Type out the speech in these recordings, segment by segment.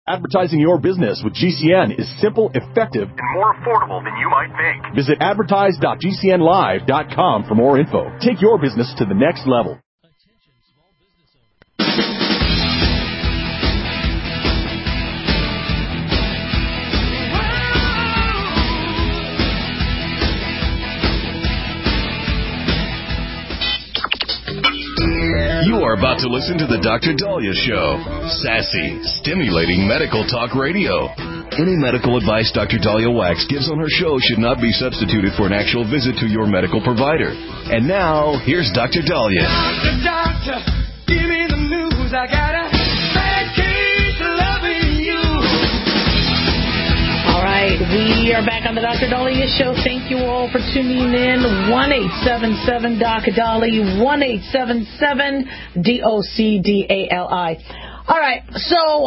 Advertising your business with GCN is simple, effective, and more affordable than you might think. Visit advertise.gcnlive.com for more info. Take your business to the next level. You are about to listen to the Dr. Daliah Show. Sassy, stimulating medical talk radio. Any medical advice Dr. Daliah Wax gives on her show should not be substituted for an actual visit to your medical provider. And now, here's Dr. Daliah. Doctor, give me the news. I got a bad case of loving you. All right, we are back on the Dr. Daliah Show. Thank you all for tuning in. 1-877-DOC-DALI, 1-877-DOCDALI. All right, so,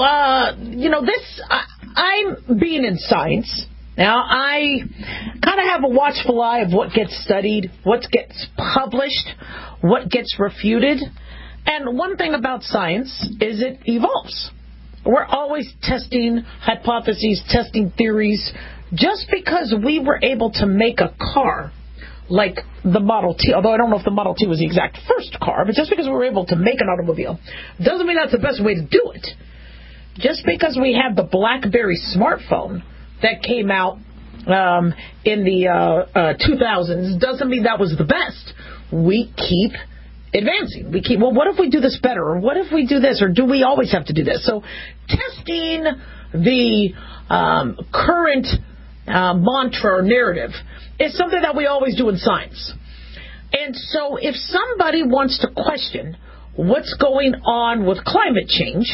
I'm being in science. Now, I kind of have a watchful eye of what gets studied, what gets published, what gets refuted. And one thing about science is it evolves. We're always testing hypotheses, testing theories. Just because we were able to make a car like the Model T, although I don't know if the Model T was the exact first car, but just because we were able to make an automobile doesn't mean that's the best way to do it. Just because we had the BlackBerry smartphone that came out in the 2000s doesn't mean that was the best. We keep advancing. Well, what if we do this better? Or what if we do this? Or do we always have to do this? So testing the current mantra or narrative is something that we always do in science. And so if somebody wants to question what's going on with climate change,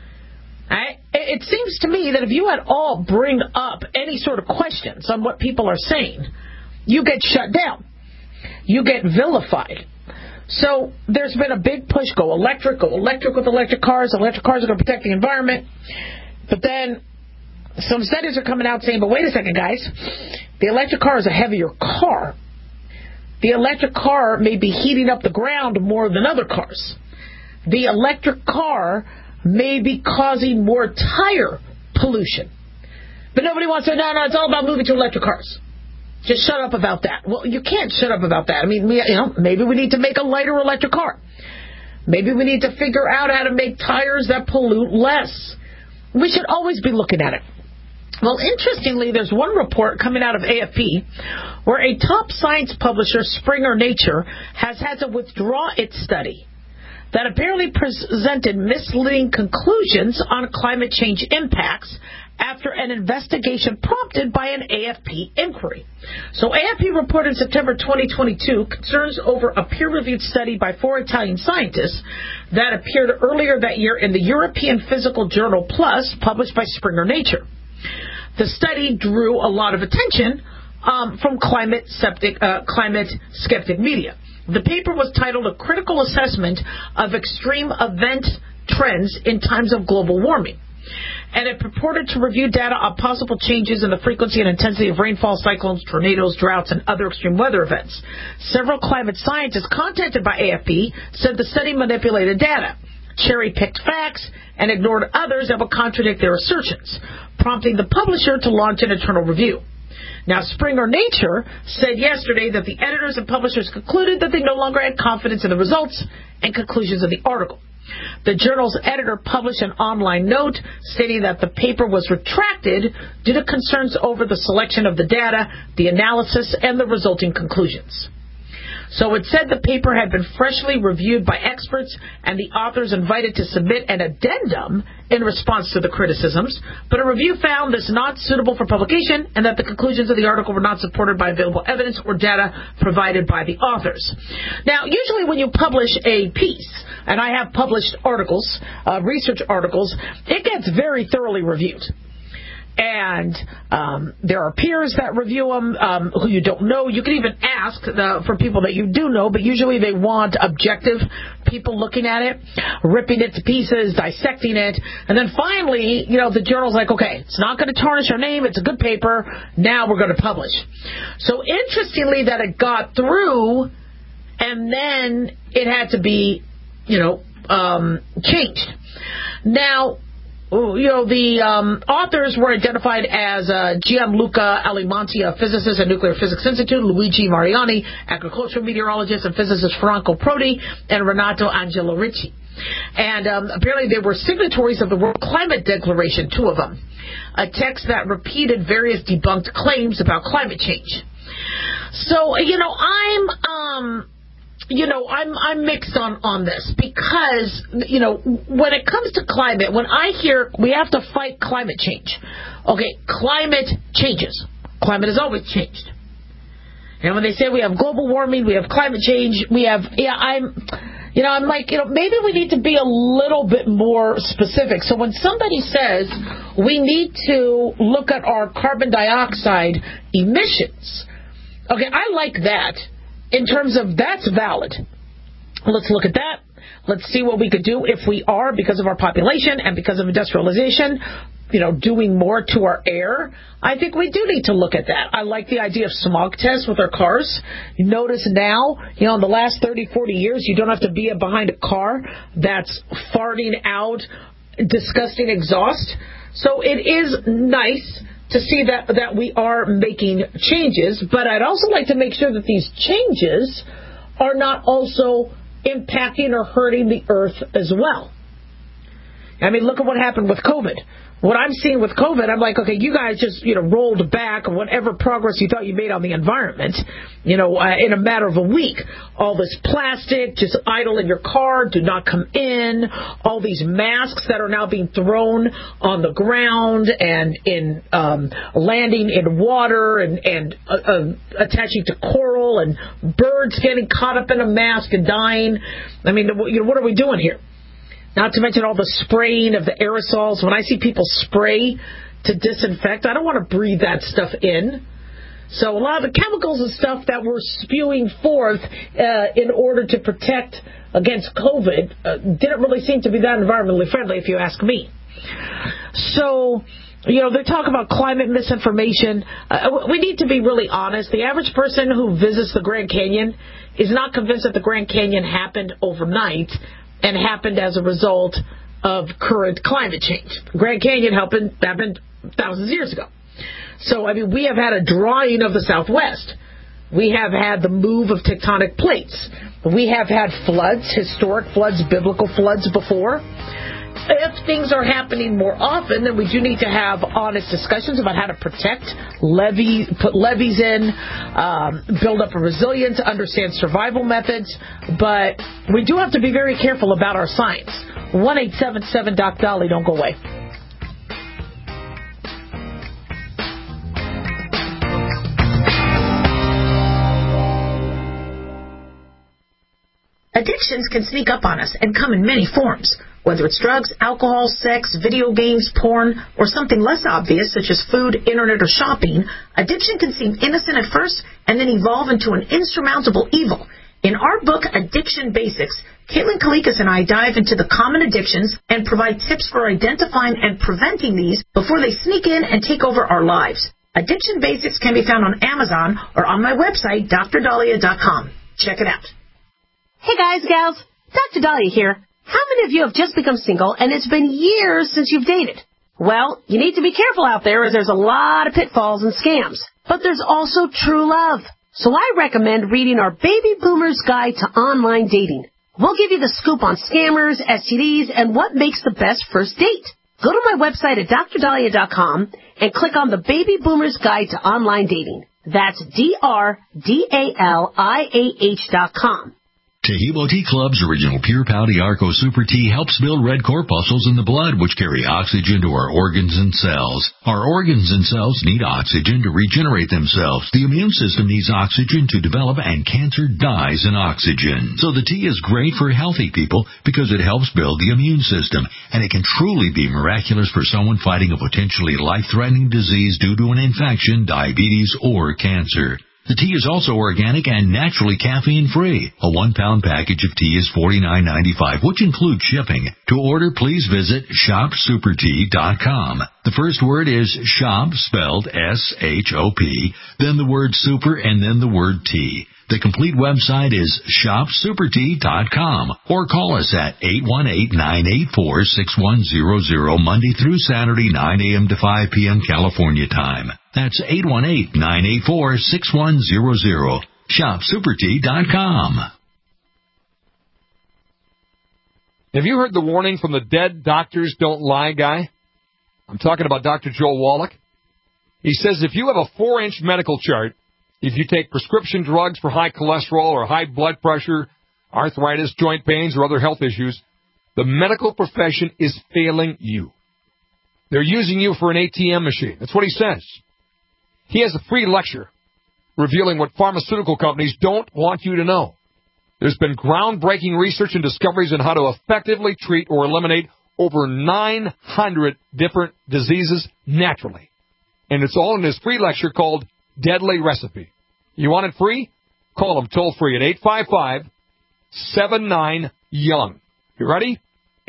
it seems to me that if you at all bring up any sort of questions on what people are saying, you get shut down. You get vilified. So there's been a big push, go electric with electric cars. Electric cars are going to protect the environment. But then some studies are coming out saying, but wait a second, guys. The electric car is a heavier car. The electric car may be heating up the ground more than other cars. The electric car may be causing more tire pollution. But nobody wants to say, no, it's all about moving to electric cars. Just shut up about that. Well, you can't shut up about that. I mean, maybe we need to make a lighter electric car. Maybe we need to figure out how to make tires that pollute less. We should always be looking at it. Well, interestingly, there's one report coming out of AFP where a top science publisher, Springer Nature, has had to withdraw its study that apparently presented misleading conclusions on climate change impacts after an investigation prompted by an AFP inquiry. So AFP reported in September 2022 concerns over a peer-reviewed study by 4 Italian scientists that appeared earlier that year in the European Physical Journal Plus, published by Springer Nature. The study drew a lot of attention from climate skeptic media. The paper was titled A Critical Assessment of Extreme Event Trends in Times of Global Warming. And it purported to review data on possible changes in the frequency and intensity of rainfall, cyclones, tornadoes, droughts, and other extreme weather events. Several climate scientists contacted by AFP said the study manipulated data, cherry-picked facts, and ignored others that would contradict their assertions, prompting the publisher to launch an internal review. Now, Springer Nature said yesterday that the editors and publishers concluded that they no longer had confidence in the results and conclusions of the article. The journal's editor published an online note stating that the paper was retracted due to concerns over the selection of the data, the analysis, and the resulting conclusions. So it said the paper had been freshly reviewed by experts and the authors invited to submit an addendum in response to the criticisms, but a review found this not suitable for publication and that the conclusions of the article were not supported by available evidence or data provided by the authors. Now, usually when you publish a piece, and I have published articles, research articles, it gets very thoroughly reviewed. And there are peers that review them who you don't know. You can even ask for people that you do know, but usually they want objective people looking at it, ripping it to pieces, dissecting it. And then finally, the journal's like, okay, it's not going to tarnish our name. It's a good paper. Now we're going to publish. So interestingly that it got through and then it had to be, changed. Now, the authors were identified as Gianluca Alimonti, a physicist at Nuclear Physics Institute, Luigi Mariani, agricultural meteorologist, and physicist Franco Prodi, and Renato Angelo Ricci. And apparently they were signatories of the World Climate Declaration, two of them, a text that repeated various debunked claims about climate change. So, I'm mixed on this because, when it comes to climate, when I hear we have to fight climate change, okay, climate changes. Climate has always changed. And when they say we have global warming, we have climate change, I'm like, maybe we need to be a little bit more specific. So when somebody says we need to look at our carbon dioxide emissions, okay, I like that. In terms of that's valid. Let's look at that. Let's see what we could do if we are, because of our population and because of industrialization, doing more to our air. I think we do need to look at that. I like the idea of smog tests with our cars. You notice now, in the last 30, 40 years, you don't have to be behind a car that's farting out disgusting exhaust. So it is nice to see that we are making changes, but I'd also like to make sure that these changes are not also impacting or hurting the earth as well. I mean, look at what happened with COVID. What I'm seeing with COVID, I'm like, okay, you guys just, rolled back whatever progress you thought you made on the environment, in a matter of a week. All this plastic just idle in your car, do not come in. All these masks that are now being thrown on the ground and in landing in water and attaching to coral, and birds getting caught up in a mask and dying. I mean, what are we doing here? Not to mention all the spraying of the aerosols. When I see people spray to disinfect, I don't want to breathe that stuff in. So a lot of the chemicals and stuff that we're spewing forth in order to protect against COVID didn't really seem to be that environmentally friendly, if you ask me. So, they talk about climate misinformation. We need to be really honest. The average person who visits the Grand Canyon is not convinced that the Grand Canyon happened overnight and happened as a result of current climate change. Grand Canyon happened thousands of years ago. So, we have had a drying of the Southwest. We have had the move of tectonic plates. We have had floods, historic floods, biblical floods before. If things are happening more often, then we do need to have honest discussions about how to protect, put levees in, build up a resilience, understand survival methods. But we do have to be very careful about our science. 1-877-DOC-DOLLY. Don't go away. Addictions can sneak up on us and come in many forms. Whether it's drugs, alcohol, sex, video games, porn, or something less obvious such as food, internet, or shopping, addiction can seem innocent at first and then evolve into an insurmountable evil. In our book, Addiction Basics, Caitlin Kalikas and I dive into the common addictions and provide tips for identifying and preventing these before they sneak in and take over our lives. Addiction Basics can be found on Amazon or on my website, DrDahlia.com. Check it out. Hey guys, gals, Dr. Dahlia here. How many of you have just become single and it's been years since you've dated? Well, you need to be careful out there as there's a lot of pitfalls and scams. But there's also true love. So I recommend reading our Baby Boomer's Guide to Online Dating. We'll give you the scoop on scammers, STDs, and what makes the best first date. Go to my website at DrDahlia.com and click on the Baby Boomer's Guide to Online Dating. That's DrDahlia.com. Tehebo Tea Club's original Pure Pouty Arco Super Tea helps build red corpuscles in the blood, which carry oxygen to our organs and cells. Our organs and cells need oxygen to regenerate themselves. The immune system needs oxygen to develop, and cancer dies in oxygen. So the tea is great for healthy people because it helps build the immune system, and it can truly be miraculous for someone fighting a potentially life-threatening disease due to an infection, diabetes, or cancer. The tea is also organic and naturally caffeine-free. A 1-pound package of tea is $49.95, which includes shipping. To order, please visit ShopSuperTea.com. The first word is shop, spelled S-H-O-P, then the word super, and then the word tea. The complete website is shopsupertea.com or call us at 818-984-6100 Monday through Saturday, 9 a.m. to 5 p.m. California time. That's 818-984-6100. shopsupertea.com. Have you heard the warning from the Dead Doctors Don't Lie guy? I'm talking about Dr. Joel Wallach. He says if you have a 4-inch medical chart, if you take prescription drugs for high cholesterol or high blood pressure, arthritis, joint pains, or other health issues, the medical profession is failing you. They're using you for an ATM machine. That's what he says. He has a free lecture revealing what pharmaceutical companies don't want you to know. There's been groundbreaking research and discoveries on how to effectively treat or eliminate over 900 different diseases naturally. And it's all in his free lecture called Deadly Recipe. You want it free? Call him toll free at 855-79-YOUNG. You ready?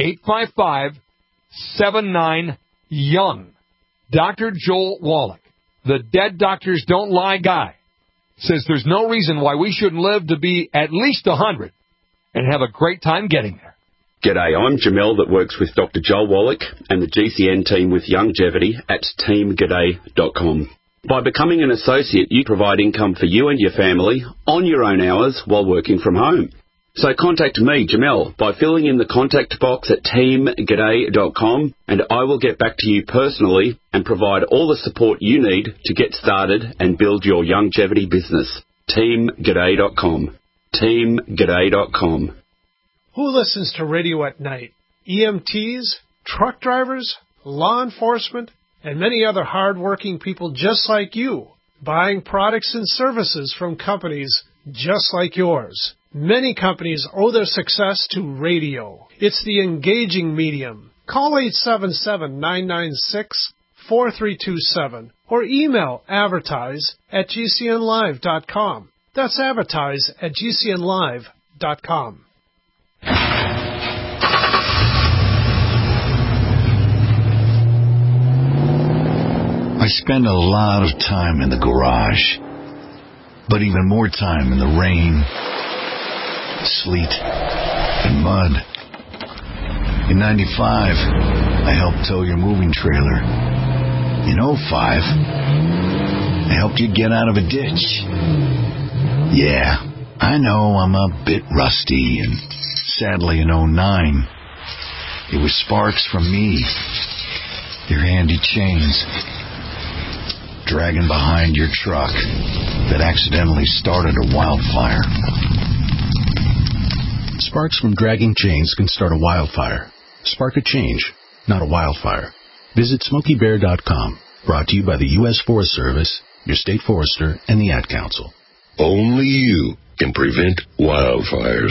855-79-YOUNG. Dr. Joel Wallach, the Dead Doctors Don't Lie guy, says there's no reason why we shouldn't live to be at least 100 and have a great time getting there. G'day, I'm Jamel that works with Dr. Joel Wallach and the GCN team with Longevity at teamg'day.com. By becoming an associate, you provide income for you and your family on your own hours while working from home. So contact me, Jamel, by filling in the contact box at teamg'day.com, and I will get back to you personally and provide all the support you need to get started and build your longevity business. teamg'day.com. teamg'day.com. Who listens to radio at night? EMTs, truck drivers, law enforcement, and many other hard-working people just like you, buying products and services from companies just like yours. Many companies owe their success to radio. It's the engaging medium. Call 877-996-4327 or email advertise@gcnlive.com. That's advertise@gcnlive.com. I spend a lot of time in the garage, but even more time in the rain, sleet, and mud. In 95, I helped tow your moving trailer. In 05, I helped you get out of a ditch. Yeah, I know I'm a bit rusty, and sadly in 09, it was sparks from me, your handy chains, dragging behind your truck that accidentally started a wildfire. Sparks from dragging chains can start a wildfire. Spark a change, not a wildfire. Visit SmokeyBear.com. Brought to you by the U.S. Forest Service, your state forester, and the Ad Council. Only you can prevent wildfires.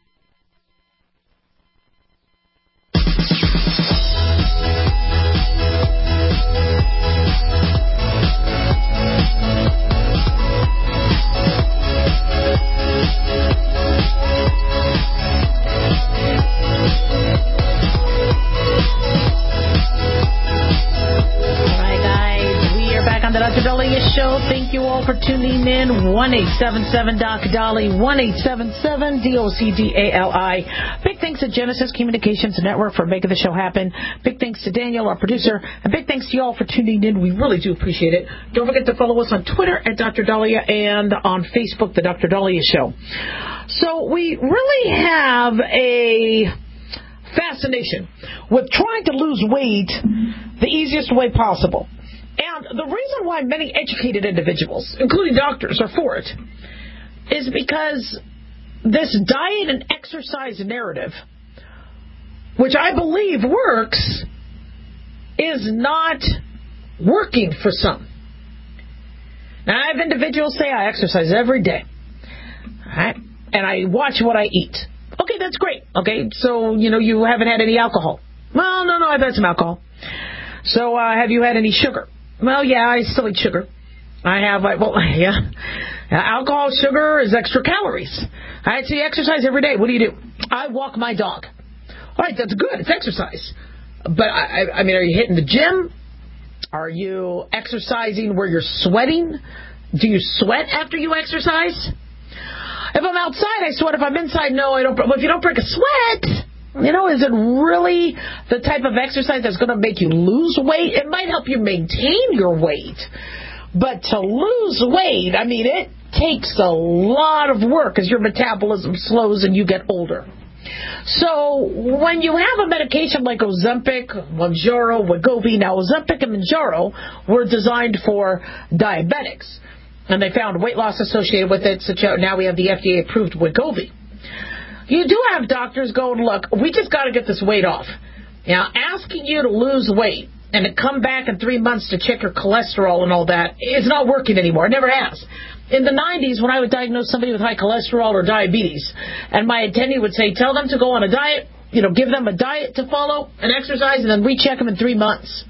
The Dr. Dahlia Show. Thank you all for tuning in. 1-877-DOC-DOLLY, 1-877-DOCDALI. Big thanks to Genesis Communications Network for making the show happen. Big thanks to Daniel, our producer. And big thanks to you all for tuning in. We really do appreciate it. Don't forget to follow us on Twitter at Dr. Dahlia and on Facebook, The Dr. Dahlia Show. So we really have a fascination with trying to lose weight the easiest way possible. And the reason why many educated individuals, including doctors, are for it is because this diet and exercise narrative, which I believe works, is not working for some. Now, I have individuals say I exercise every day, all right, and I watch what I eat. Okay, that's great. Okay, so, you haven't had any alcohol. Well, no, I've had some alcohol. So, have you had any sugar? Well, yeah, I still eat sugar. I have, alcohol, sugar is extra calories. All right, so you exercise every day. What do? I walk my dog. All right, that's good. It's exercise. But, I mean, are you hitting the gym? Are you exercising where you're sweating? Do you sweat after you exercise? If I'm outside, I sweat. If I'm inside, no, I don't. But if you don't break a sweat, is it really the type of exercise that's going to make you lose weight? It might help you maintain your weight. But to lose weight, it takes a lot of work as your metabolism slows and you get older. So when you have a medication like Ozempic, Mounjaro, Wegovy, now Ozempic and Mounjaro were designed for diabetics, and they found weight loss associated with it, so now we have the FDA-approved Wegovy. You do have doctors going, look, we just got to get this weight off. Now, asking you to lose weight and to come back in 3 months to check your cholesterol and all that is not working anymore. It never has. In the 90s, when I would diagnose somebody with high cholesterol or diabetes, and my attending would say, tell them to go on a diet, give them a diet to follow, and exercise, and then recheck them in 3 months.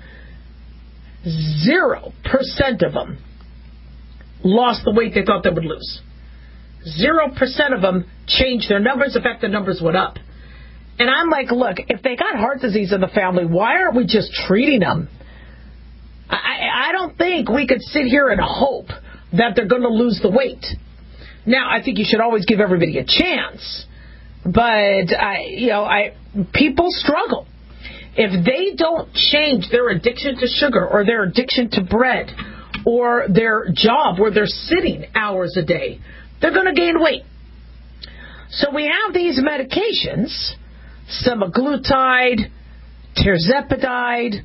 0% of them lost the weight they thought they would lose. 0% of them changed their numbers. In fact, the numbers went up. And I'm like, look, if they got heart disease in the family, why aren't we just treating them? I don't think we could sit here and hope that they're going to lose the weight. Now, I think you should always give everybody a chance. But, people struggle. If they don't change their addiction to sugar or their addiction to bread or their job where they're sitting hours a day, they're going to gain weight. So we have these medications, semaglutide, tirzepatide,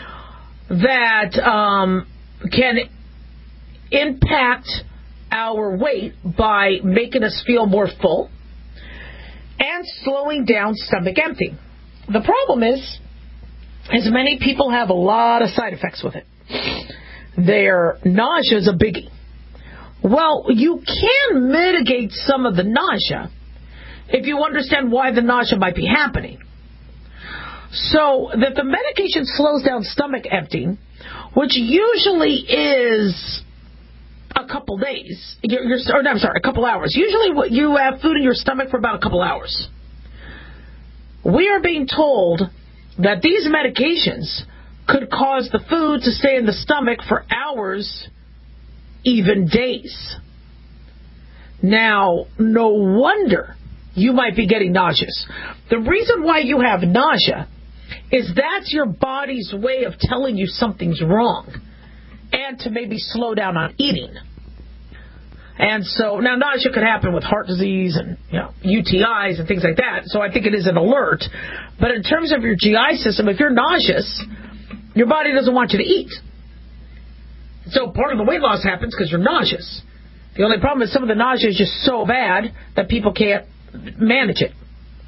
that can impact our weight by making us feel more full and slowing down stomach emptying. The problem is many people have a lot of side effects with it. Their nausea is a biggie. Well, you can mitigate some of the nausea if you understand why the nausea might be happening. So that the medication slows down stomach emptying, which usually is a couple days, a couple hours. Usually you have food in your stomach for about a couple hours. We are being told that these medications could cause the food to stay in the stomach for hours, even days. Now, no wonder you might be getting nauseous. The reason why you have nausea is that's your body's way of telling you something's wrong and to maybe slow down on eating. And so, now nausea could happen with heart disease and UTIs and things like that, so I think it is an alert. But in terms of your GI system, if you're nauseous, your body doesn't want you to eat. So part of the weight loss happens because you're nauseous. The only problem is some of the nausea is just so bad that people can't manage it.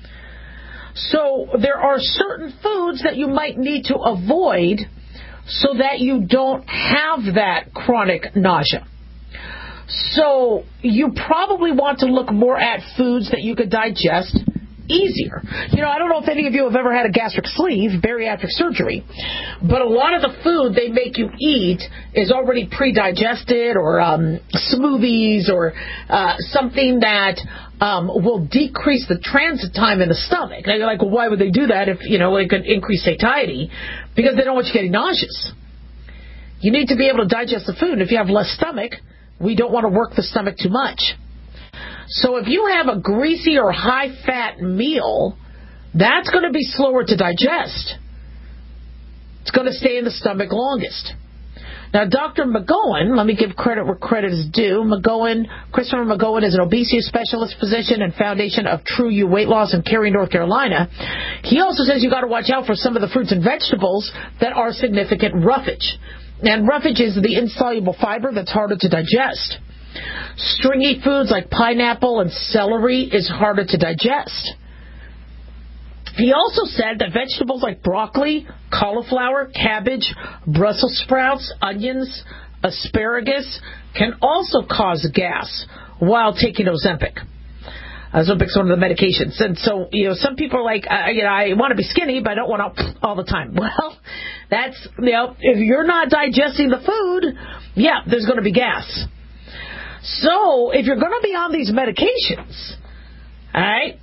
So there are certain foods that you might need to avoid so that you don't have that chronic nausea. So you probably want to look more at foods that you could digest easier. I don't know if any of you have ever had a gastric sleeve, bariatric surgery, but a lot of the food they make you eat is already pre-digested, or smoothies, or something that will decrease the transit time in the stomach. Now you're like, well, why would they do that if, it could increase satiety? Because they don't want you getting nauseous. You need to be able to digest the food. And if you have less stomach, we don't want to work the stomach too much. So if you have a greasy or high-fat meal, that's going to be slower to digest. It's going to stay in the stomach longest. Now, Dr. McGowan, let me give credit where credit is due. Christopher McGowan is an obesity specialist, physician, and foundation of True You Weight Loss in Cary, North Carolina. He also says you got to watch out for some of the fruits and vegetables that are significant roughage. And roughage is the insoluble fiber that's harder to digest. Stringy foods like pineapple and celery is harder to digest. He also said that vegetables like broccoli, cauliflower, cabbage, Brussels sprouts, onions, asparagus can also cause gas while taking Ozempic. Ozempic's one of the medications. And so, some people are like, I want to be skinny, but I don't want to all the time. Well, that's, if you're not digesting the food, there's going to be gas. So, if you're going to be on these medications, all right,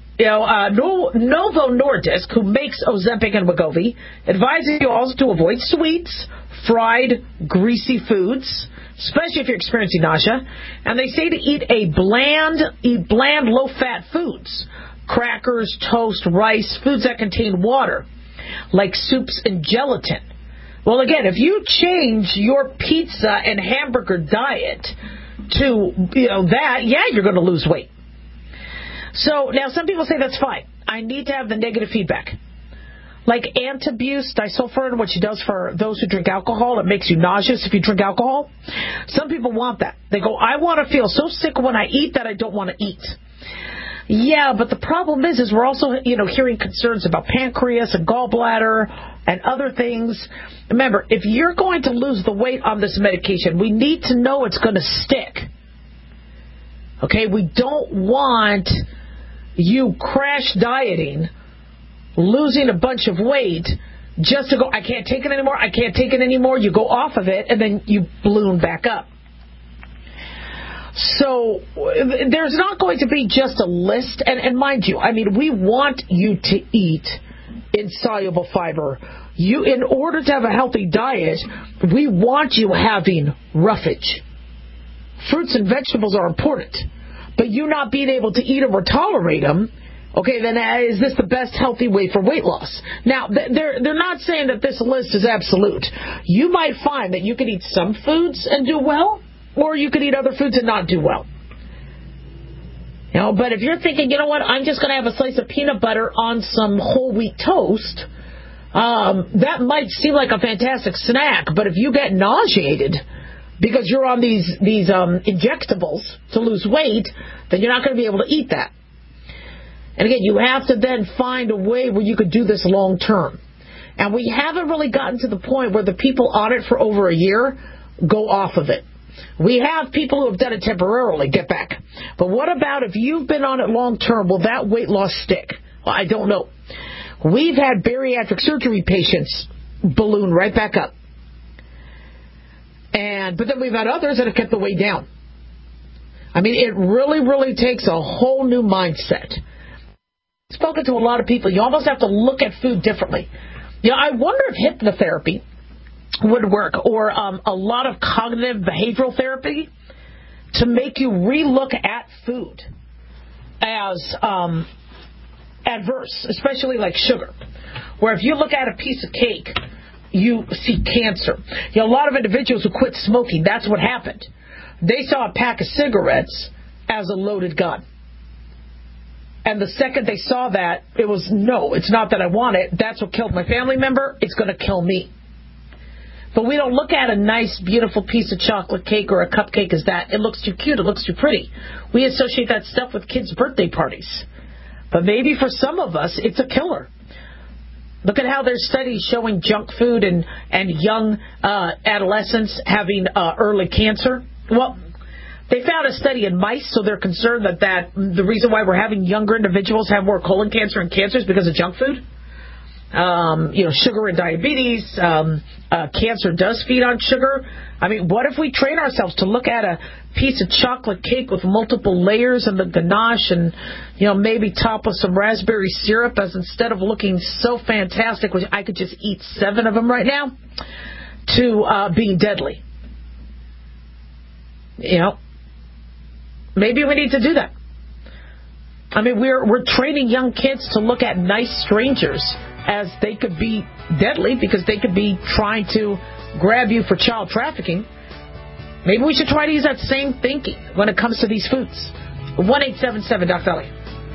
Novo Nordisk, who makes Ozempic and Wegovy, advises you also to avoid sweets, fried, greasy foods, especially if you're experiencing nausea. And they say to eat bland, low-fat foods, crackers, toast, rice, foods that contain water, like soups and gelatin. Well, again, if you change your pizza and hamburger diet to that, yeah, you're going to lose weight. So now some people say that's fine. I need to have the negative feedback. Like Antabuse disulfiram, which it does for those who drink alcohol. It makes you nauseous if you drink alcohol. Some people want that. They go, I want to feel so sick when I eat that I don't want to eat. Yeah, but the problem is we're also, hearing concerns about pancreas and gallbladder and other things. Remember, if you're going to lose the weight on this medication, we need to know it's going to stick. Okay, we don't want you crash dieting, losing a bunch of weight, just to go, I can't take it anymore. You go off of it, and then you balloon back up. So there's not going to be just a list. And mind you, we want you to eat insoluble fiber. In order to have a healthy diet, we want you having roughage. Fruits and vegetables are important. But you not being able to eat them or tolerate them, okay, then is this the best healthy way for weight loss? Now, they're not saying that this list is absolute. You might find that you can eat some foods and do well, or you could eat other foods and not do well. But if you're thinking, I'm just going to have a slice of peanut butter on some whole wheat toast, that might seem like a fantastic snack, but if you get nauseated because you're on these injectables to lose weight, then you're not going to be able to eat that. And again, you have to then find a way where you could do this long term. And we haven't really gotten to the point where the people on it for over a year go off of it. We have people who have done it temporarily get back. But what about if you've been on it long term? Will that weight loss stick? Well, I don't know. We've had bariatric surgery patients balloon right back up. But then we've had others that have kept the weight down. It really, really takes a whole new mindset. I've spoken to a lot of people. You almost have to look at food differently. I wonder if hypnotherapy would work, or a lot of cognitive behavioral therapy to make you relook at food as adverse, especially like sugar, where if you look at a piece of cake, you see cancer. A lot of individuals who quit smoking, that's what happened. They saw a pack of cigarettes as a loaded gun. And the second they saw that, it was, no, it's not that I want it. That's what killed my family member. It's going to kill me. But we don't look at a nice, beautiful piece of chocolate cake or a cupcake as that. It looks too cute. It looks too pretty. We associate that stuff with kids' birthday parties. But maybe for some of us, it's a killer. Look at how there's studies showing junk food and young adolescents having early cancer. Well, they found a study in mice, so they're concerned that the reason why we're having younger individuals have more colon cancer and cancers because of junk food. Sugar and diabetes, cancer does feed on sugar. What if we train ourselves to look at a piece of chocolate cake with multiple layers and the ganache and, maybe top with some raspberry syrup, as instead of looking so fantastic, which I could just eat 7 of them right now, to being deadly. Maybe we need to do that. We're training young kids to look at nice strangers as they could be deadly because they could be trying to grab you for child trafficking. Maybe we should try to use that same thinking when it comes to these foods. 1-877-Doc-Dolly.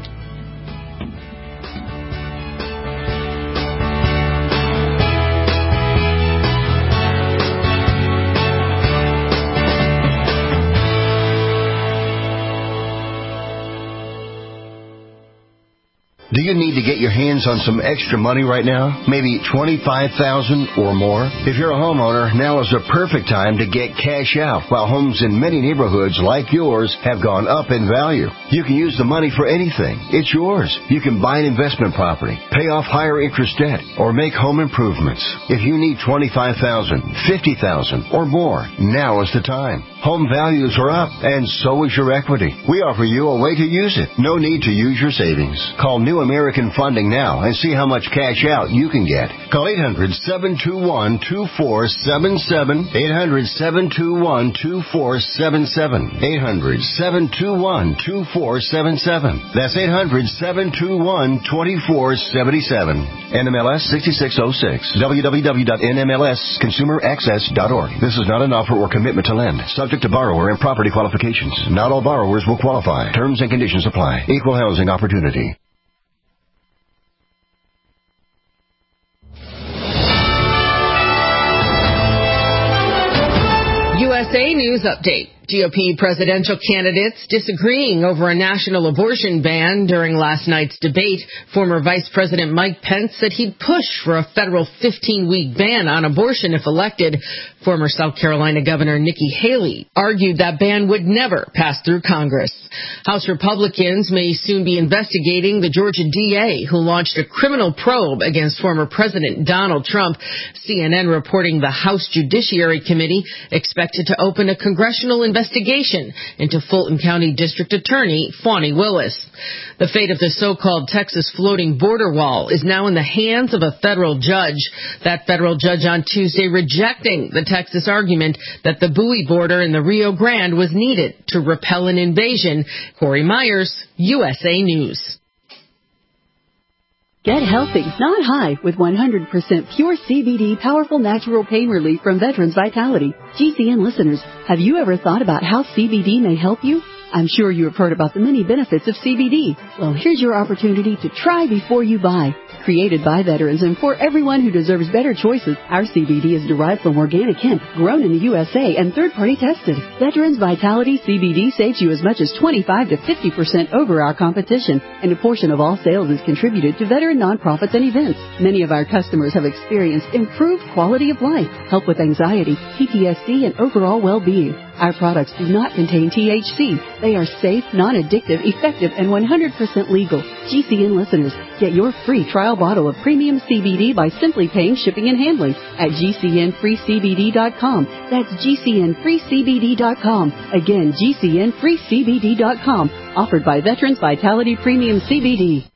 Do you need to get your hands on some extra money right now? Maybe $25,000 or more? If you're a homeowner, now is the perfect time to get cash out while homes in many neighborhoods like yours have gone up in value. You can use the money for anything. It's yours. You can buy an investment property, pay off higher interest debt, or make home improvements. If you need $25,000, $50,000 or more, now is the time. Home values are up, and so is your equity. We offer you a way to use it. No need to use your savings. Call New American funding now and see how much cash out you can get. Call 800-721-2477. 800-721-2477. 800-721-2477. That's 800-721-2477. NMLS 6606. www.nmlsconsumeraccess.org. This is not an offer or commitment to lend. Subject to borrower and property qualifications. Not all borrowers will qualify. Terms and conditions apply. Equal housing opportunity. USA News Update. GOP presidential candidates disagreeing over a national abortion ban during last night's debate. Former Vice President Mike Pence said he'd push for a federal 15-week ban on abortion if elected. Former South Carolina Governor Nikki Haley argued that ban would never pass through Congress. House Republicans may soon be investigating the Georgia DA who launched a criminal probe against former President Donald Trump. CNN reporting the House Judiciary Committee expected to open a congressional investigation into Fulton County District Attorney Fani Willis. The fate of the so-called Texas floating border wall is now in the hands of a federal judge. That federal judge on Tuesday rejecting the Texas argument that the buoy border in the Rio Grande was needed to repel an invasion. Corey Myers, USA News. Get healthy, not high, with 100% pure CBD powerful natural pain relief from Veterans Vitality. GCN listeners, have you ever thought about how CBD may help you? I'm sure you have heard about the many benefits of CBD. Well, here's your opportunity to try before you buy. Created by veterans and for everyone who deserves better choices, our CBD is derived from organic hemp, grown in the USA and third-party tested. Veterans Vitality CBD saves you as much as 25 to 50% over our competition, and a portion of all sales is contributed to veteran nonprofits and events. Many of our customers have experienced improved quality of life, help with anxiety, PTSD, and overall well-being. Our products do not contain THC. They are safe, non-addictive, effective, and 100% legal. GCN listeners, get your free trial bottle of premium CBD by simply paying shipping and handling at GCNFreeCBD.com. That's GCNFreeCBD.com. Again, GCNFreeCBD.com. Offered by Veterans Vitality Premium CBD.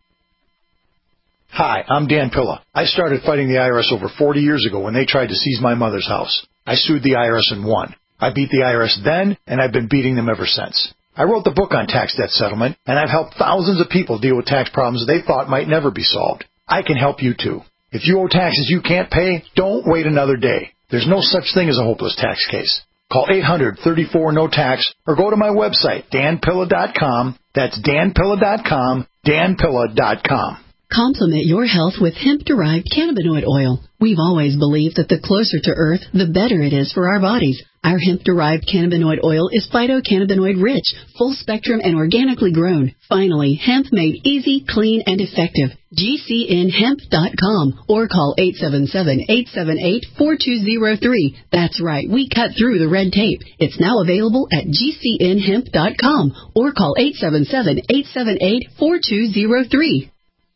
Hi, I'm Dan Pilla. I started fighting the IRS over 40 years ago when they tried to seize my mother's house. I sued the IRS and won. I beat the IRS then, and I've been beating them ever since. I wrote the book on tax debt settlement, and I've helped thousands of people deal with tax problems they thought might never be solved. I can help you too. If you owe taxes you can't pay, don't wait another day. There's no such thing as a hopeless tax case. Call 800-34-NO-TAX or go to my website, danpilla.com. That's danpilla.com, danpilla.com. Complement your health with hemp-derived cannabinoid oil. We've always believed that the closer to Earth, the better it is for our bodies. Our hemp-derived cannabinoid oil is phytocannabinoid rich, full spectrum, and organically grown. Finally, hemp made easy, clean, and effective. GCNhemp.com or call 877-878-4203. That's right, we cut through the red tape. It's now available at GCNhemp.com or call 877-878-4203.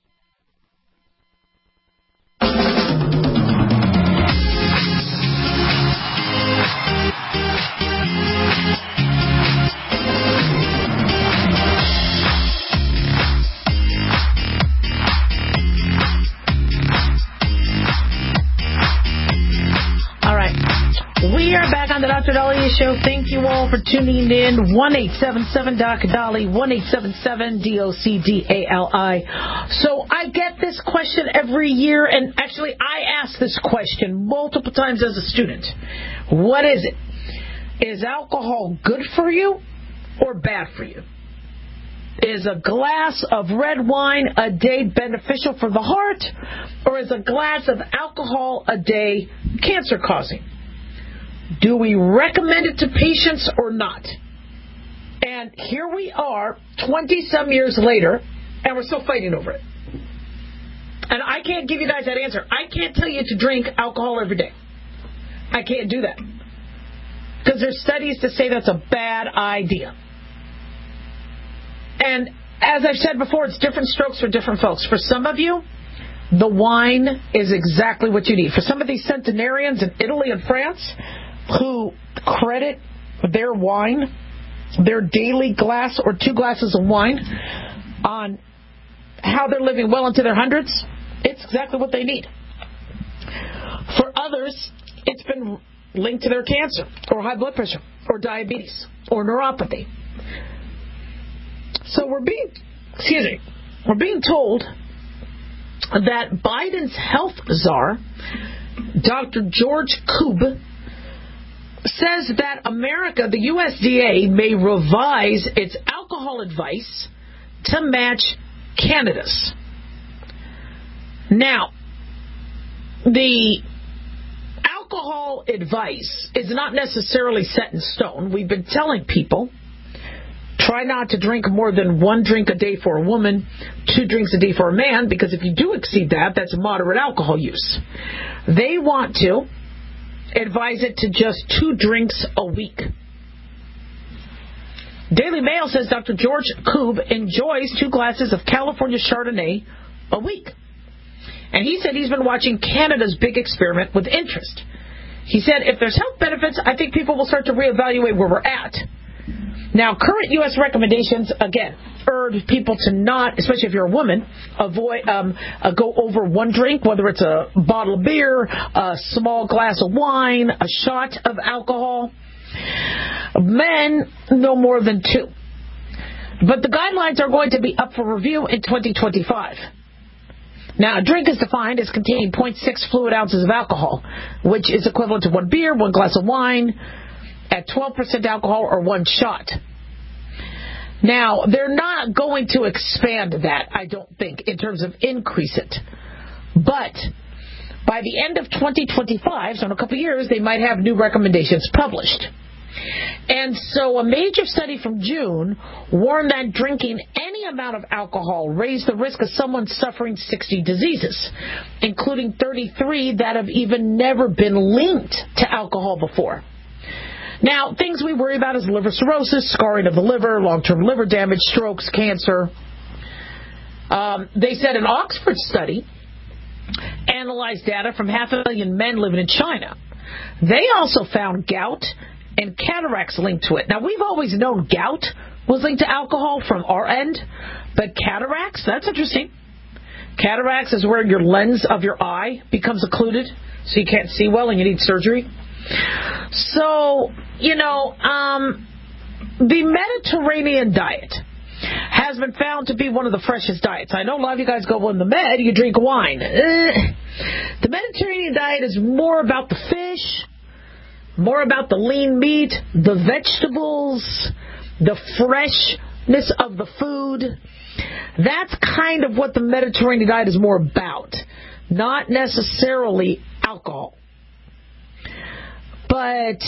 We are back on the Dr. Dahlia Show. Thank you all for tuning in. 1-877-Dr. 1-877-DOCDALI. So I get this question every year, and actually I ask this question multiple times as a student. What is it? Is alcohol good for you or bad for you? Is a glass of red wine a day beneficial for the heart, or is a glass of alcohol a day cancer-causing? Do we recommend it to patients or not? And here we are, 20-some years later, and we're still fighting over it. And I can't give you guys that answer. I can't tell you to drink alcohol every day. I can't do that. Because there's studies to say that's a bad idea. And as I've said before, it's different strokes for different folks. For some of you, the wine is exactly what you need. For some of these centenarians in Italy and France who credit their wine, their daily glass or 2 glasses of wine, on how they're living well into their hundreds, it's exactly what they need. For others, it's been linked to their cancer or high blood pressure or diabetes or neuropathy. So we're being told that Biden's health czar, Dr. George Koob, says that America, the USDA, may revise its alcohol advice to match Canada's. Now, the alcohol advice is not necessarily set in stone. We've been telling people, try not to drink more than 1 drink a day for a woman, 2 drinks a day for a man, because if you do exceed that, that's moderate alcohol use. They want to advise it to just 2 drinks a week. Daily Mail says Dr. George Koob enjoys 2 glasses of California Chardonnay a week. And he said he's been watching Canada's big experiment with interest. He said, if there's health benefits, I think people will start to reevaluate where we're at. Now, current U.S. recommendations, again, urge people to not, especially if you're a woman, avoid go over 1 drink, whether it's a bottle of beer, a small glass of wine, a shot of alcohol. Men, no more than 2. But the guidelines are going to be up for review in 2025. Now, a drink is defined as containing 0.6 fluid ounces of alcohol, which is equivalent to 1 beer, 1 glass of wine, at 12% alcohol, or 1 shot. Now, they're not going to expand that, I don't think, in terms of increase it. But by the end of 2025, so in a couple of years, they might have new recommendations published. And so a major study from June warned that drinking any amount of alcohol raised the risk of someone suffering 60 diseases, including 33 that have even never been linked to alcohol before. Now, things we worry about is liver cirrhosis, scarring of the liver, long-term liver damage, strokes, cancer. They said an Oxford study analyzed data from 500,000 men living in China. They also found gout and cataracts linked to it. Now, we've always known gout was linked to alcohol from our end, but cataracts, that's interesting. Cataracts is where your lens of your eye becomes occluded, so you can't see well and you need surgery. So, the Mediterranean diet has been found to be one of the freshest diets. I know a lot of you guys go, well, in the Med, you drink wine. The Mediterranean diet is more about the fish, more about the lean meat, the vegetables, the freshness of the food. That's kind of what the Mediterranean diet is more about, not necessarily alcohol. But,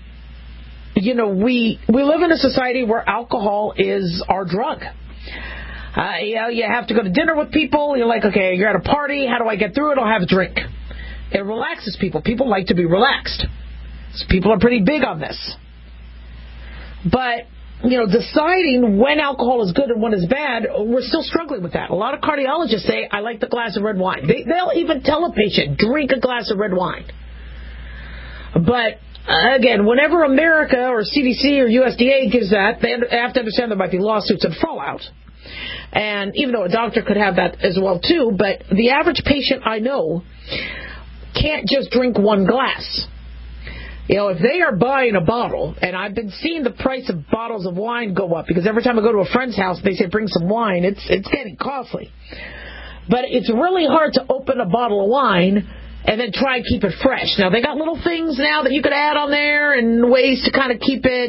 we live in a society where alcohol is our drug. You have to go to dinner with people. You're like, okay, you're at a party. How do I get through it? I'll have a drink. It relaxes people. People like to be relaxed. So people are pretty big on this. But, deciding when alcohol is good and when is bad, we're still struggling with that. A lot of cardiologists say, I like the glass of red wine. They'll even tell a patient, drink a glass of red wine. But, again, whenever America or CDC or USDA gives that, they have to understand there might be lawsuits and fallout. And even though a doctor could have that as well, too, but the average patient I know can't just drink 1 glass. If they are buying a bottle, and I've been seeing the price of bottles of wine go up, because every time I go to a friend's house, they say, bring some wine. It's getting costly. But it's really hard to open a bottle of wine and then try and keep it fresh. Now, they got little things now that you could add on there and ways to kind of keep it,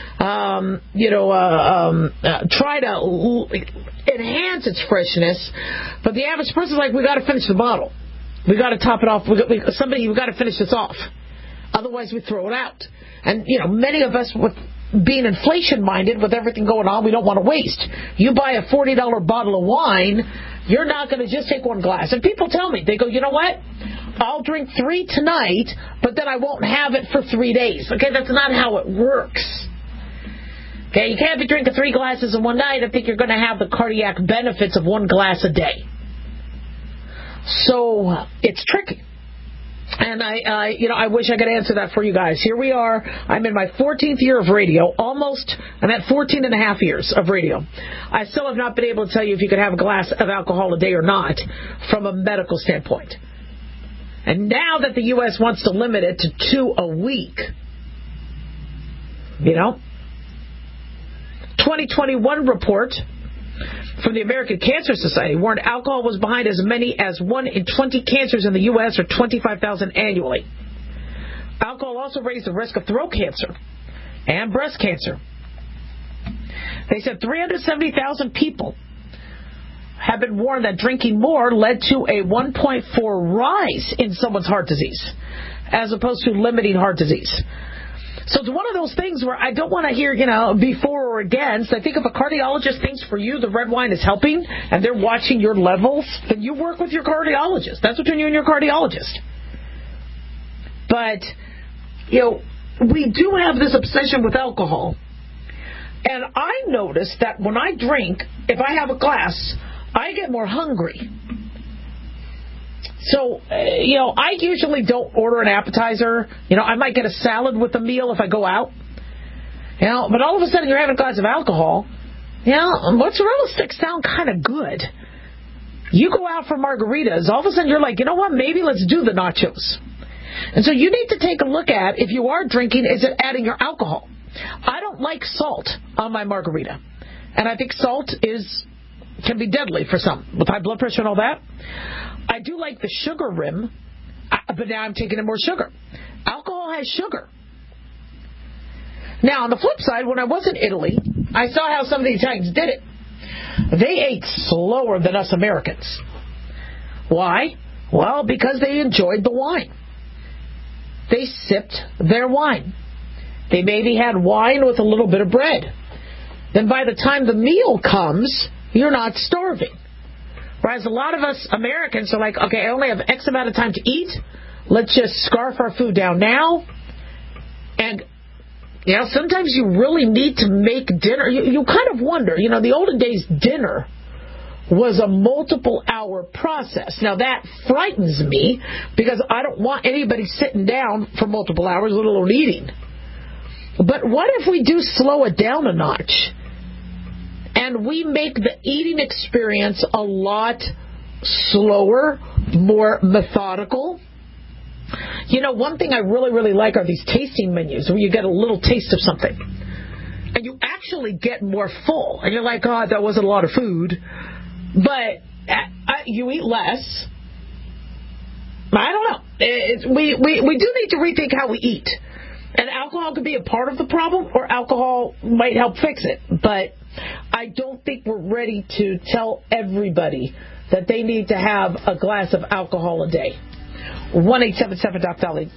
try to enhance its freshness. But the average person's like, we got to finish the bottle. We got to top it off. We got to finish this off. Otherwise, we throw it out. And, many of us, with being inflation-minded, with everything going on, we don't want to waste. You buy a $40 bottle of wine, you're not going to just take 1 glass. And people tell me, they go, you know what? I'll drink 3 tonight, but then I won't have it for 3 days. Okay, that's not how it works. Okay, you can't be drinking 3 glasses in one night and think you're going to have the cardiac benefits of 1 glass a day. So, it's tricky. And I wish I could answer that for you guys. Here we are. I'm in my 14th year of radio, almost. I'm at 14 and a half years of radio. I still have not been able to tell you if you could have a glass of alcohol a day or not from a medical standpoint. And now that the U.S. wants to limit it to 2 a week, 2021 report from the American Cancer Society warned alcohol was behind as many as 1 in 20 cancers in the U.S., or 25,000 annually. Alcohol also raised the risk of throat cancer and breast cancer. They said 370,000 people have been warned that drinking more led to a 1.4 rise in someone's heart disease, as opposed to limiting heart disease. So it's one of those things where I don't want to hear, before or against. I think if a cardiologist thinks for you the red wine is helping and they're watching your levels, then you work with your cardiologist. That's between you and your cardiologist. But, we do have this obsession with alcohol. And I notice that when I drink, if I have a glass, I get more hungry. So, I usually don't order an appetizer. I might get a salad with a meal if I go out. But all of a sudden you're having a glass of alcohol. Mozzarella sticks sound kind of good. You go out for margaritas, all of a sudden you're like, you know what, maybe let's do the nachos. And so you need to take a look at, if you are drinking, is it adding your alcohol? I don't like salt on my margarita. And I think salt can be deadly for some, with high blood pressure and all that. I do like the sugar rim, but now I'm taking in more sugar. Alcohol has sugar. Now, on the flip side, when I was in Italy, I saw how some of the Italians did it. They ate slower than us Americans. Why? Well, because they enjoyed the wine. They sipped their wine. They maybe had wine with a little bit of bread. Then by the time the meal comes, you're not starving. Whereas a lot of us Americans are like, okay, I only have X amount of time to eat. Let's just scarf our food down now. And, sometimes you really need to make dinner. You kind of wonder, the olden days dinner was a multiple hour process. Now that frightens me because I don't want anybody sitting down for multiple hours, let alone eating. But what if we do slow it down a notch? And we make the eating experience a lot slower, more methodical. One thing I really, really like are these tasting menus where you get a little taste of something. And you actually get more full. And you're like, oh, that wasn't a lot of food. But you eat less. I don't know. We do need to rethink how we eat. And alcohol could be a part of the problem, or alcohol might help fix it. But I don't think we're ready to tell everybody that they need to have a glass of alcohol a day. 1-877-DOC-DOLLY.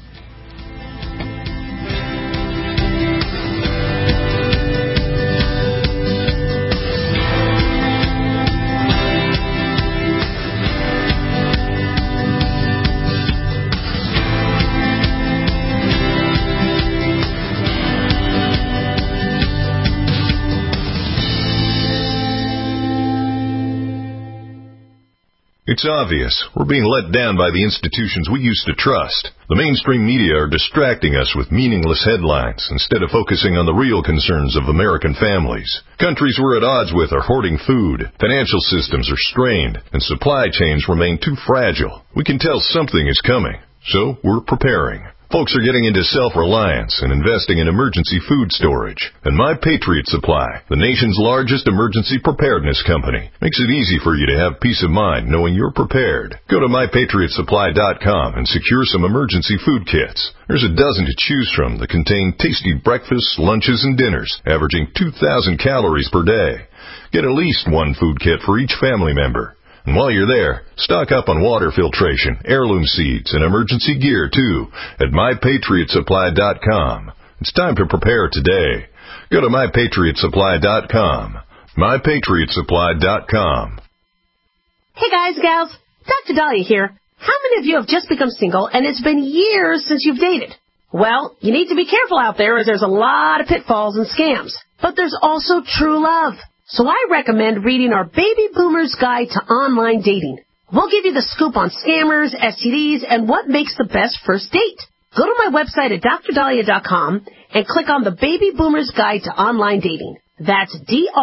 It's obvious. We're being let down by the institutions we used to trust. The mainstream media are distracting us with meaningless headlines instead of focusing on the real concerns of American families. Countries we're at odds with are hoarding food, financial systems are strained, and supply chains remain too fragile. We can tell something is coming, so we're preparing. Folks are getting into self-reliance and investing in emergency food storage. And My Patriot Supply, the nation's largest emergency preparedness company, makes it easy for you to have peace of mind knowing you're prepared. Go to MyPatriotSupply.com and secure some emergency food kits. There's a dozen to choose from that contain tasty breakfasts, lunches, and dinners, averaging 2,000 calories per day. Get at least one food kit for each family member. And while you're there, stock up on water filtration, heirloom seeds, and emergency gear, too, at MyPatriotSupply.com. It's time to prepare today. Go to MyPatriotSupply.com. MyPatriotSupply.com. Hey guys, gals, Dr. Dahlia here. How many of you have just become single and it's been years since you've dated? Well, you need to be careful out there as there's a lot of pitfalls and scams. But there's also true love. So I recommend reading our Baby Boomer's Guide to Online Dating. We'll give you the scoop on scammers, STDs, and what makes the best first date. Go to my website at drdahlia.com and click on the Baby Boomer's Guide to Online Dating. That's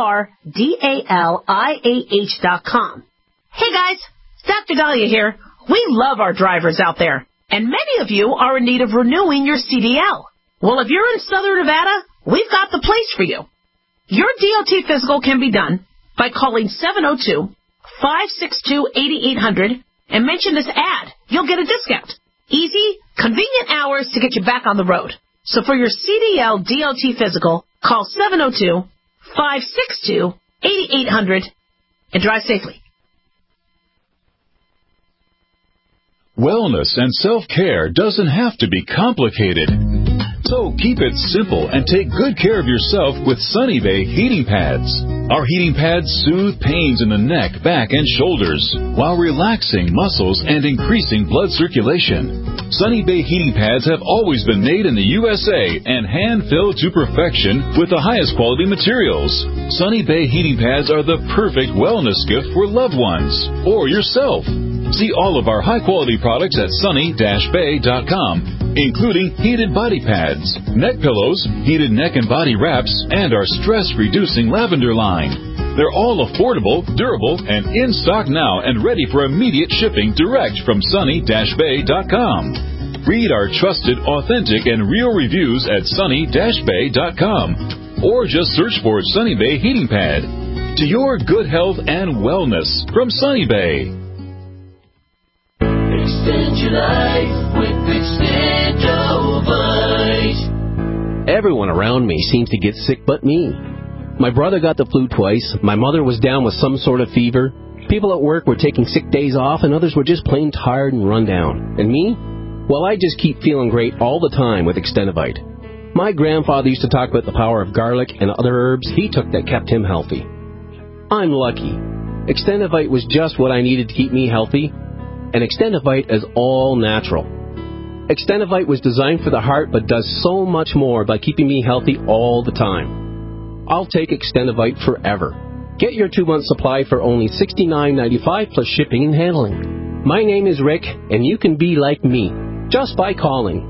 DRDALIAH.com. Hey guys, Dr. Dahlia here. We love our drivers out there, and many of you are in need of renewing your CDL. Well, if you're in Southern Nevada, we've got the place for you. Your DOT physical can be done by calling 702-562-8800 and mention this ad. You'll get a discount. Easy, convenient hours to get you back on the road. So for your CDL DOT physical, call 702-562-8800 and drive safely. Wellness and self-care doesn't have to be complicated. So keep it simple and take good care of yourself with Sunny Bay heating pads. Our heating pads soothe pains in the neck, back, and shoulders while relaxing muscles and increasing blood circulation. Sunny Bay heating pads have always been made in the USA and hand-filled to perfection with the highest quality materials. Sunny Bay heating pads are the perfect wellness gift for loved ones or yourself. See all of our high-quality products at sunny-bay.com, including heated body pads, neck pillows, heated neck and body wraps, and our stress-reducing lavender line. They're all affordable, durable, and in stock now and ready for immediate shipping direct from sunny-bay.com. Read our trusted, authentic, and real reviews at sunny-bay.com, or just search for Sunny Bay Heating Pad. To your good health and wellness from Sunny Bay. Extend your life with Extendovite. Everyone around me seems to get sick but me. My brother got the flu twice, my mother was down with some sort of fever, people at work were taking sick days off, and others were just plain tired and run down. And me? Well, I just keep feeling great all the time with Extendovite. My grandfather used to talk about the power of garlic and other herbs he took that kept him healthy. I'm lucky. Extendovite was just what I needed to keep me healthy. And Extendovite is all natural. Extendovite was designed for the heart but does so much more by keeping me healthy all the time. I'll take Extendovite forever. Get your 2-month supply for only $69.95 plus shipping and handling. My name is Rick, and you can be like me just by calling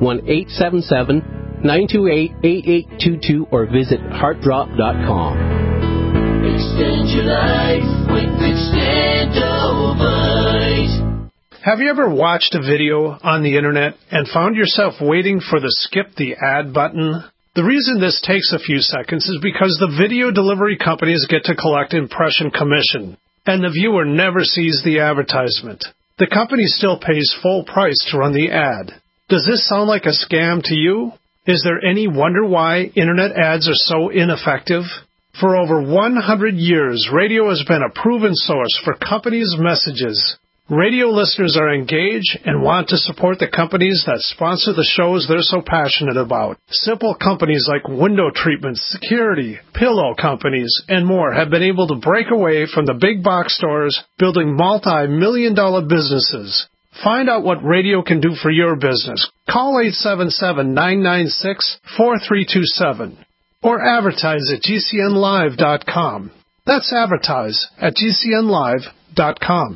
1-877-928-8822 or visit heartdrop.com. Extend your life with Extendovite. Have you ever watched a video on the internet and found yourself waiting for the skip the ad button? The reason this takes a few seconds is because the video delivery companies get to collect impression commission, and the viewer never sees the advertisement. The company still pays full price to run the ad. Does this sound like a scam to you? Is there any wonder why internet ads are so ineffective? For over 100 years, radio has been a proven source for companies' messages. Radio listeners are engaged and want to support the companies that sponsor the shows they're so passionate about. Simple companies like window treatment, security, pillow companies, and more have been able to break away from the big box stores, building multi-million-dollar businesses. Find out what radio can do for your business. Call 877-996-4327 or advertise at GCNlive.com. That's advertise at GCNlive.com.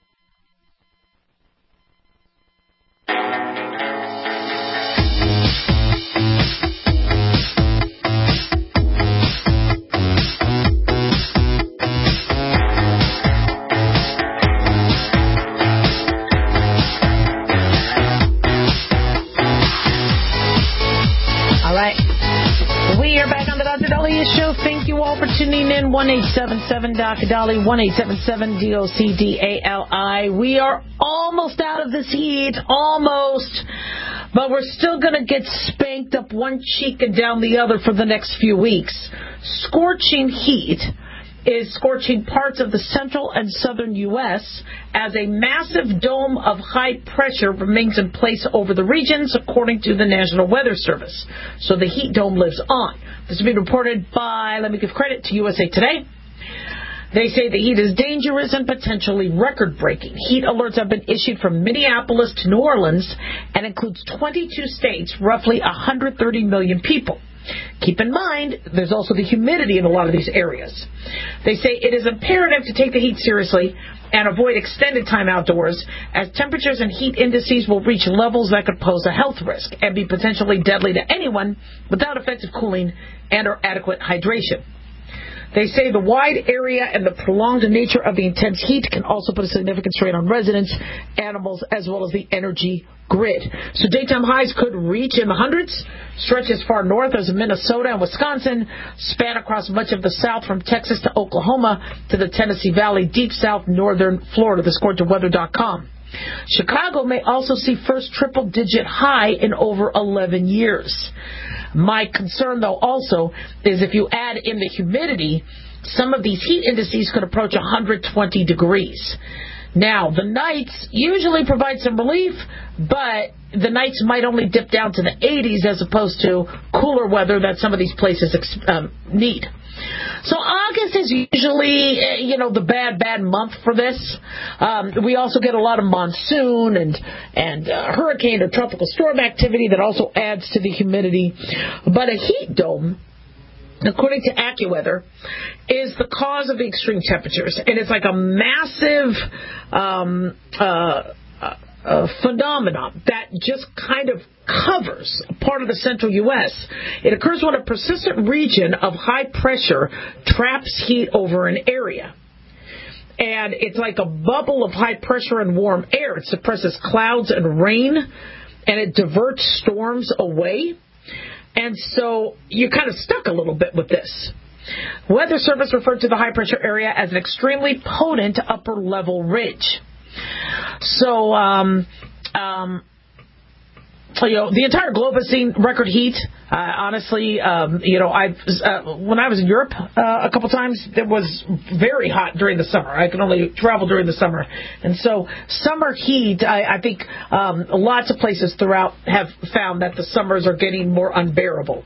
We are back on the Dr. Dahlia Show. Thank you all for tuning in. 1-877-Dr. Dahlia, 1-877-DOCDALI. We are almost out of this heat. Almost. But we're still going to get spanked up one cheek and down the other for the next few weeks. Scorching heat is scorching parts of the central and southern U.S. as a massive dome of high pressure remains in place over the regions, according to the National Weather Service. So the heat dome lives on. This has been reported by, let me give credit to USA Today. They say the heat is dangerous and potentially record-breaking. Heat alerts have been issued from Minneapolis to New Orleans and includes 22 states, roughly 130 million people. Keep in mind, there's also the humidity in a lot of these areas. They say it is imperative to take the heat seriously and avoid extended time outdoors, as temperatures and heat indices will reach levels that could pose a health risk and be potentially deadly to anyone without effective cooling and or adequate hydration. They say the wide area and the prolonged nature of the intense heat can also put a significant strain on residents, animals, as well as the energy grid. So daytime highs could reach in the hundreds, stretch as far north as Minnesota and Wisconsin, span across much of the south from Texas to Oklahoma to the Tennessee Valley, deep south northern Florida. This according to weather.com. Chicago may also see first triple-digit high in over 11 years. My concern, though, also is if you add in the humidity, some of these heat indices could approach 120 degrees. Now, the nights usually provide some relief, but the nights might only dip down to the 80s as opposed to cooler weather that some of these places need. So August is usually, the bad month for this. We also get a lot of monsoon and hurricane or tropical storm activity that also adds to the humidity. But a heat dome, according to AccuWeather, is the cause of the extreme temperatures. And it's like a massive phenomenon that just kind of covers part of the central U.S. It occurs when a persistent region of high pressure traps heat over an area. And it's like a bubble of high pressure and warm air. It suppresses clouds and rain, and it diverts storms away. And so you're kind of stuck a little bit with this. Weather Service referred to the high pressure area as an extremely potent upper level ridge. So, the entire globe has seen record heat. Honestly, when I was in Europe a couple times, it was very hot during the summer. I can only travel during the summer. And so summer heat, I think lots of places throughout have found that the summers are getting more unbearable.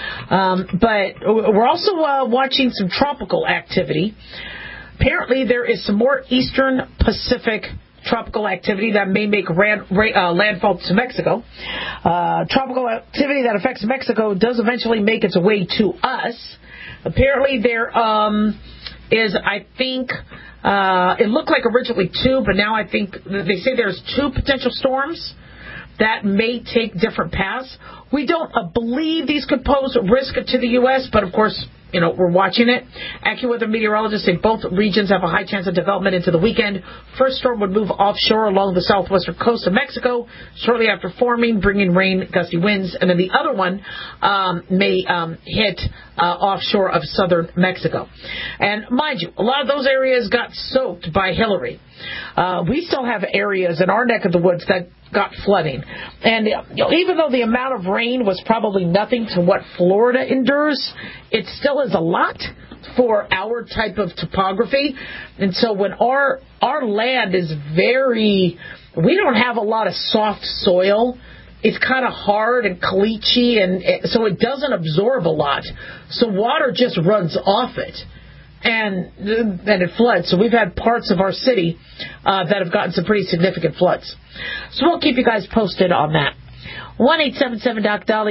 But we're also watching some tropical activity. Apparently, there is some more eastern Pacific tropical activity that may make landfall to Mexico. Tropical activity that affects Mexico does eventually make its way to us. Apparently, there is, I think, it looked like originally 2, but now I think they say there's 2 potential storms that may take different paths. We don't believe these could pose risk to the U.S., but of course, we're watching it. AccuWeather meteorologists say both regions have a high chance of development into the weekend. First storm would move offshore along the southwestern coast of Mexico shortly after forming, bringing rain, gusty winds. And then the other one may hit offshore of southern Mexico. And mind you, a lot of those areas got soaked by Hillary. We still have areas in our neck of the woods that got flooding. And even though the amount of rain was probably nothing to what Florida endures, it still is a lot for our type of topography. And so when our land is we don't have a lot of soft soil. It's kind of hard and calichy, and so it doesn't absorb a lot. So water just runs off it. And it floods. So we've had parts of our city that have gotten some pretty significant floods. So we'll keep you guys posted on that. 1-877-DOC-DOLLY,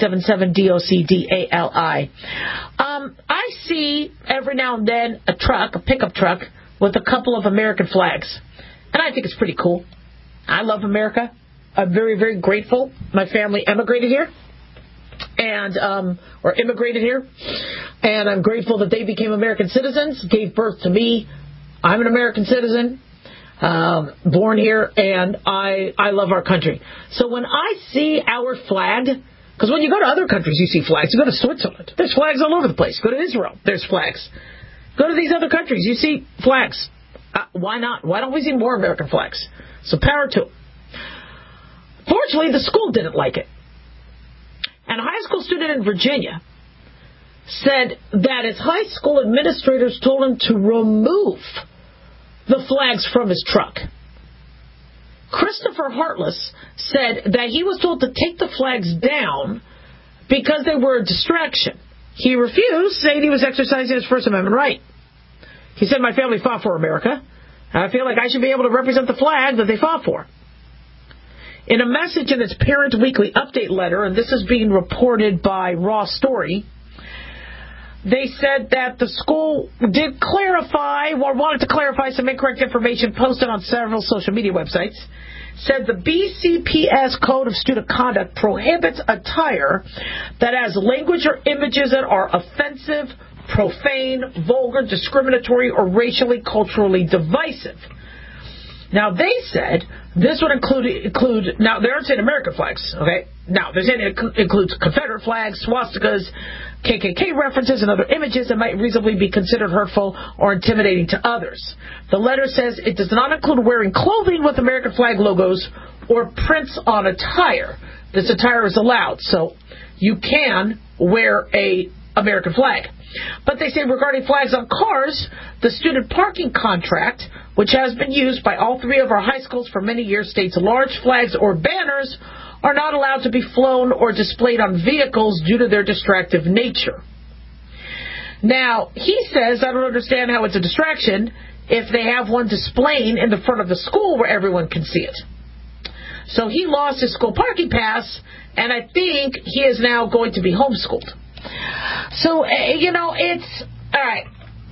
1-877-DOC-DALI. I see every now and then a pickup truck, with a couple of American flags. And I think it's pretty cool. I love America. I'm very, very grateful. My family emigrated here. Or immigrated here, and I'm grateful that they became American citizens, gave birth to me. I'm an American citizen, born here, and I love our country. So when I see our flag, because when you go to other countries, you see flags. You go to Switzerland, there's flags all over the place. Go to Israel, there's flags. Go to these other countries, you see flags. Why not? Why don't we see more American flags? So power to them. Fortunately, the school didn't like it. And a high school student in Virginia said that his high school administrators told him to remove the flags from his truck. Christopher Hartless said that he was told to take the flags down because they were a distraction. He refused, saying he was exercising his First Amendment right. He said, "My family fought for America. I feel like I should be able to represent the flag that they fought for." In a message in its Parent Weekly Update letter, and this is being reported by Raw Story, they said that the school did clarify, or wanted to clarify some incorrect information posted on several social media websites. Said the BCPS Code of Student Conduct prohibits attire that has language or images that are offensive, profane, vulgar, discriminatory, or racially, culturally divisive. Now, they said this would include now, they aren't saying American flags, okay? Now, they're saying it includes Confederate flags, swastikas, KKK references, and other images that might reasonably be considered hurtful or intimidating to others. The letter says it does not include wearing clothing with American flag logos or prints on attire. This attire is allowed, so you can wear a American flag. But they say regarding flags on cars, the student parking contract, which has been used by all three of our high schools for many years, states large flags or banners are not allowed to be flown or displayed on vehicles due to their distractive nature. Now, he says, I don't understand how it's a distraction if they have one displaying in the front of the school where everyone can see it. So he lost his school parking pass, and I think he is now going to be homeschooled. So, it's, all right,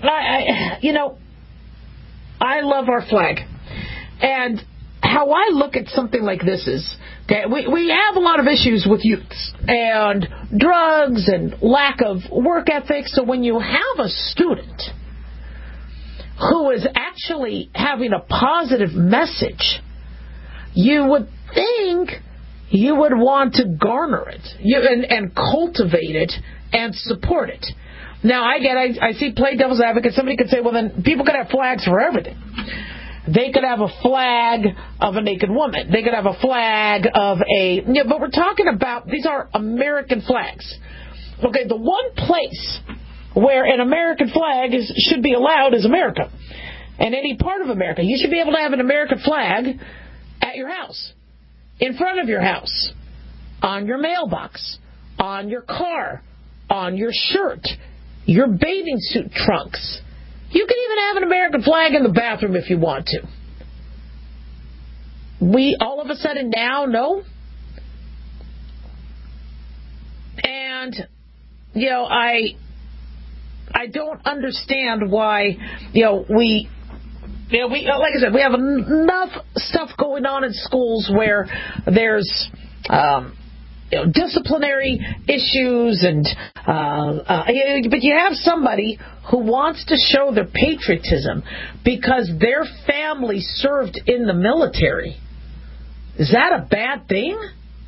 I love our flag. And how I look at something like this is, okay, we have a lot of issues with youths and drugs and lack of work ethic. So when you have a student who is actually having a positive message, you would think you would want to garner it and cultivate it and support it. Now, I see play devil's advocate. Somebody could say, well, then people could have flags for everything. They could have a flag of a naked woman. They could have a flag of but we're talking about, these are American flags. Okay, the one place where an American flag should be allowed is America. And any part of America. You should be able to have an American flag at your house, in front of your house, on your mailbox, on your car, on your shirt, your bathing suit trunks. You can even have an American flag in the bathroom if you want to. We all of a sudden now know. And, I don't understand why, we like I said, we have enough stuff going on in schools where there's disciplinary issues, but you have somebody who wants to show their patriotism because their family served in the military. Is that a bad thing?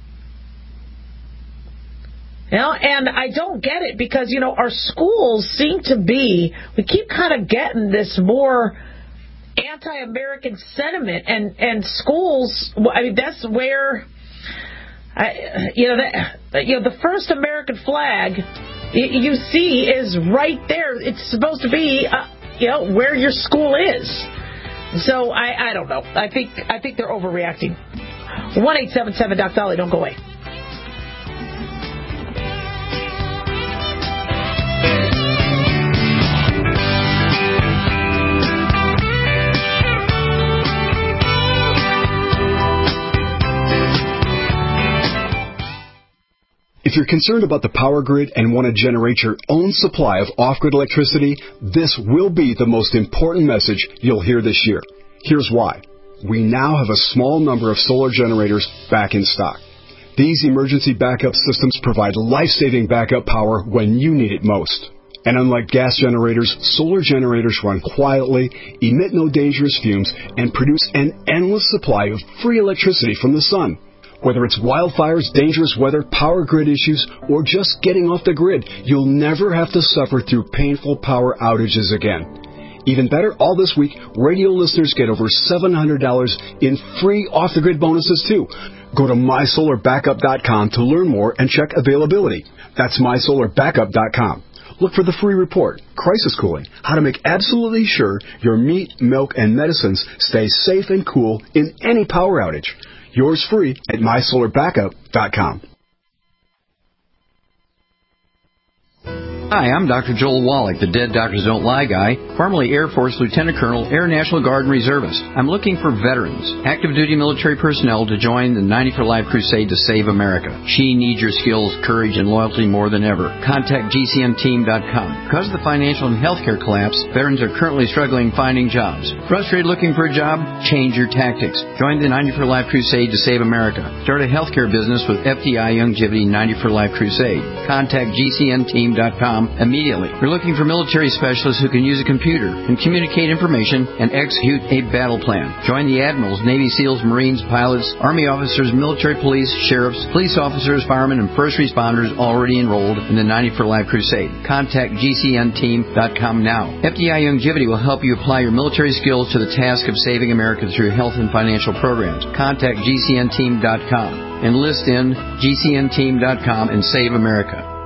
And I don't get it because, our schools seem to be, we keep kind of getting this more anti-American sentiment, and schools, that's where, the first American flag you see is right there. It's supposed to be, where your school is. So I don't know. I think they're overreacting. 1-877-Doc-Dolly. Don't go away. If you're concerned about the power grid and want to generate your own supply of off-grid electricity, this will be the most important message you'll hear this year. Here's why. We now have a small number of solar generators back in stock. These emergency backup systems provide life-saving backup power when you need it most. And unlike gas generators, solar generators run quietly, emit no dangerous fumes, and produce an endless supply of free electricity from the sun. Whether it's wildfires, dangerous weather, power grid issues, or just getting off the grid, you'll never have to suffer through painful power outages again. Even better, all this week, radio listeners get over $700 in free off-the-grid bonuses, too. Go to MySolarBackup.com to learn more and check availability. That's MySolarBackup.com. Look for the free report, Crisis Cooling, how to make absolutely sure your meat, milk, and medicines stay safe and cool in any power outage. Yours free at MySolarBackup.com. Hi, I'm Dr. Joel Wallach, the Dead Doctors Don't Lie guy, formerly Air Force Lieutenant Colonel, Air National Guard and Reservist. I'm looking for veterans, active duty military personnel to join the 90 for Life crusade to save America. She needs your skills, courage, and loyalty more than ever. Contact GCNteam.com. Because of the financial and healthcare collapse, veterans are currently struggling finding jobs. Frustrated looking for a job? Change your tactics. Join the 90 for Life crusade to save America. Start a healthcare business with FDI Youngevity 90 for Life crusade. Contact GCNteam.com immediately. We're looking for military specialists who can use a computer and communicate information and execute a battle plan. Join the admirals, Navy SEALs, Marines, pilots, Army officers, military police, sheriffs, police officers, firemen, and first responders already enrolled in the 90 for Life crusade. Contact GCNteam.com now. FDI Youngevity will help you apply your military skills to the task of saving America through health and financial programs. Contact GCNteam.com. Enlist in GCNteam.com and save America.